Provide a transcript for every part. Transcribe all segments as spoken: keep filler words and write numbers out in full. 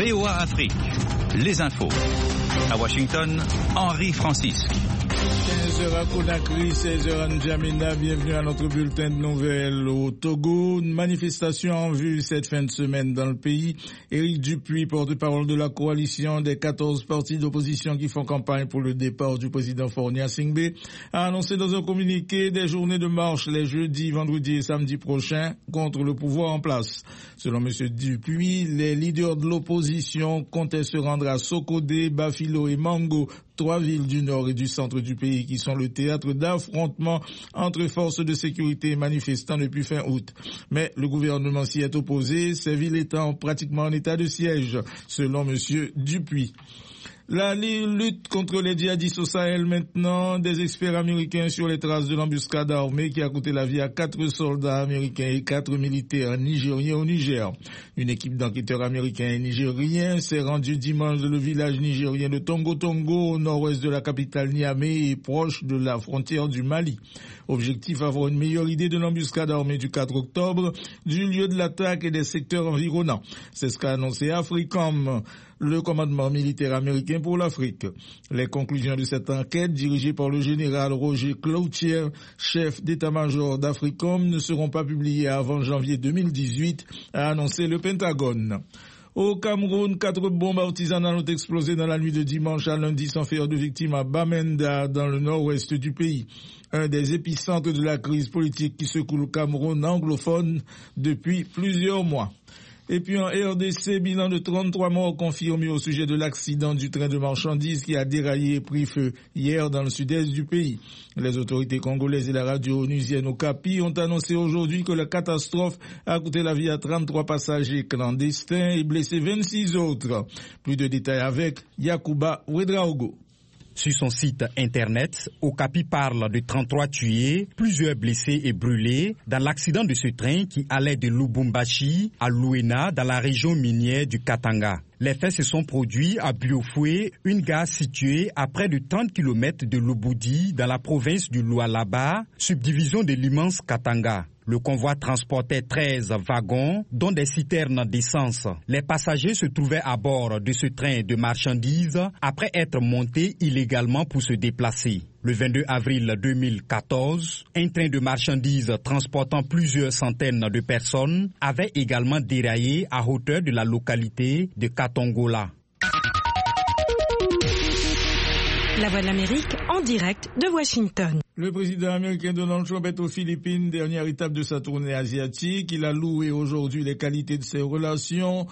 V O A Afrique, les infos. À Washington, Henri Francisque. quinze heures à Conakry, seize heures à N'Djamena. Bienvenue à notre bulletin de nouvelles. Au Togo, une manifestation en vue cette fin de semaine dans le pays. Éric Dupuis, porte-parole de la coalition des quatorze partis d'opposition qui font campagne pour le départ du président Faure Gnassingbé, a annoncé dans un communiqué des journées de marche les jeudis, vendredis et samedis prochains contre le pouvoir en place. Selon M. Dupuis, les leaders de l'opposition comptaient se rendre à Sokodé, Bafilo et Mango, trois villes du nord et du centre du pays qui sont le théâtre d'affrontements entre forces de sécurité et manifestants depuis fin août. Mais le gouvernement s'y est opposé, ces villes étant pratiquement en état de siège, selon M. Dupuis. La lutte contre les djihadistes au Sahel maintenant, des experts américains sur les traces de l'embuscade armée qui a coûté la vie à quatre soldats américains et quatre militaires nigériens au Niger. Une équipe d'enquêteurs américains et nigériens s'est rendue dimanche dans le village nigérien de Tongo Tongo, au nord-ouest de la capitale Niamey et proche de la frontière du Mali. Objectif, avoir une meilleure idée de l'embuscade armée du quatre octobre, du lieu de l'attaque et des secteurs environnants. C'est ce qu'a annoncé Africom, le commandement militaire américain pour l'Afrique. Les conclusions de cette enquête, dirigée par le général Roger Cloutier, chef d'état-major d'Africom, ne seront pas publiées avant janvier deux mille dix-huit, a annoncé le Pentagone. Au Cameroun, quatre bombes artisanales ont explosé dans la nuit de dimanche à lundi sans faire de victimes à Bamenda, dans le nord-ouest du pays. Un des épicentres de la crise politique qui secoue le Cameroun anglophone depuis plusieurs mois. Et puis en R D C, bilan de trente-trois morts confirmés au sujet de l'accident du train de marchandises qui a déraillé et pris feu hier dans le sud-est du pays. Les autorités congolaises et la radio onusienne Okapi ont annoncé aujourd'hui que la catastrophe a coûté la vie à trente-trois passagers clandestins et blessé vingt-six autres. Plus de détails avec Yacouba Ouedraogo. Sur son site internet, Okapi parle de trente-trois tués, plusieurs blessés et brûlés dans l'accident de ce train qui allait de Lubumbashi à Luena dans la région minière du Katanga. Les faits se sont produits à Biofoué, une gare située à près de trente kilomètres de Lubudi dans la province du Lualaba, subdivision de l'immense Katanga. Le convoi transportait treize wagons, dont des citernes d'essence. Les passagers se trouvaient à bord de ce train de marchandises après être montés illégalement pour se déplacer. Le vingt-deux avril deux mille quatorze, un train de marchandises transportant plusieurs centaines de personnes avait également déraillé à hauteur de la localité de Katongola. La Voix de l'Amérique en direct de Washington. Le président américain Donald Trump est aux Philippines, dernière étape de sa tournée asiatique. Il a loué aujourd'hui les qualités de ses relations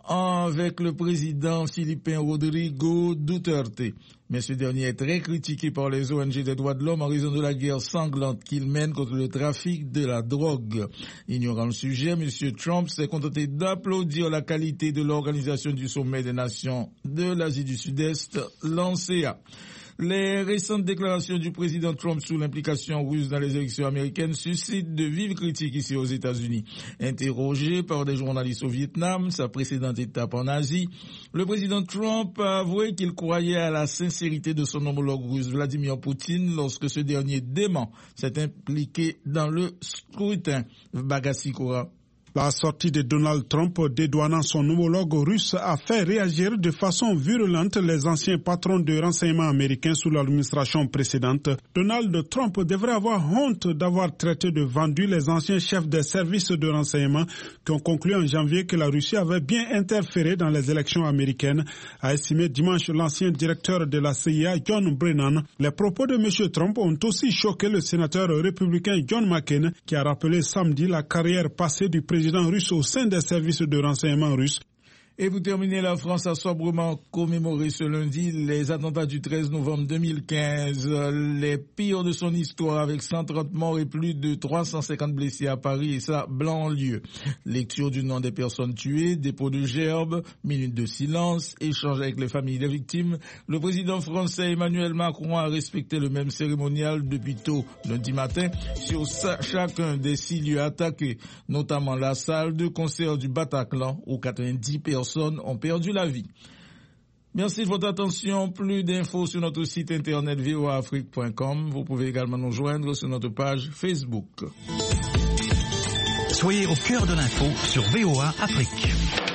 avec le président philippin Rodrigo Duterte. Mais ce dernier est très critiqué par les O N G des droits de l'homme en raison de la guerre sanglante qu'il mène contre le trafic de la drogue. Ignorant le sujet, M. Trump s'est contenté d'applaudir la qualité de l'organisation du sommet des nations de l'Asie du Sud-Est, l'A N C A. Les récentes déclarations du président Trump sur l'implication russe dans les élections américaines suscitent de vives critiques ici aux États-Unis. Interrogé par des journalistes au Vietnam, sa précédente étape en Asie, le président Trump a avoué qu'il croyait à la sincérité de son homologue russe Vladimir Poutine lorsque ce dernier dément s'est impliqué dans le scrutin. Bagassi Kora. La sortie de Donald Trump dédouanant son homologue russe a fait réagir de façon virulente les anciens patrons de renseignement américains sous l'administration précédente. Donald Trump devrait avoir honte d'avoir traité de vendus les anciens chefs des services de renseignement qui ont conclu en janvier que la Russie avait bien interféré dans les élections américaines, a estimé dimanche l'ancien directeur de la C I A, John Brennan. Les propos de M. Trump ont aussi choqué le sénateur républicain John McCain, qui a rappelé samedi la carrière passée du président russe au sein des services de renseignement russes. Et vous terminez, la France a sobrement commémoré ce lundi les attentats du treize novembre deux mille quinze, les pires de son histoire avec cent trente morts et plus de trois cent cinquante blessés à Paris et sa banlieue. Lecture du nom des personnes tuées, dépôt de gerbes, minute de silence, échange avec les familles des victimes. Le président français Emmanuel Macron a respecté le même cérémonial depuis tôt lundi matin sur chacun des six lieux attaqués, notamment la salle de concert du Bataclan où quatre-vingt-dix personnes ont perdu la vie. Merci de votre attention. Plus d'infos sur notre site internet v o a afrique point com. Vous pouvez également nous joindre sur notre page Facebook. Soyez au cœur de l'info sur V O A Afrique.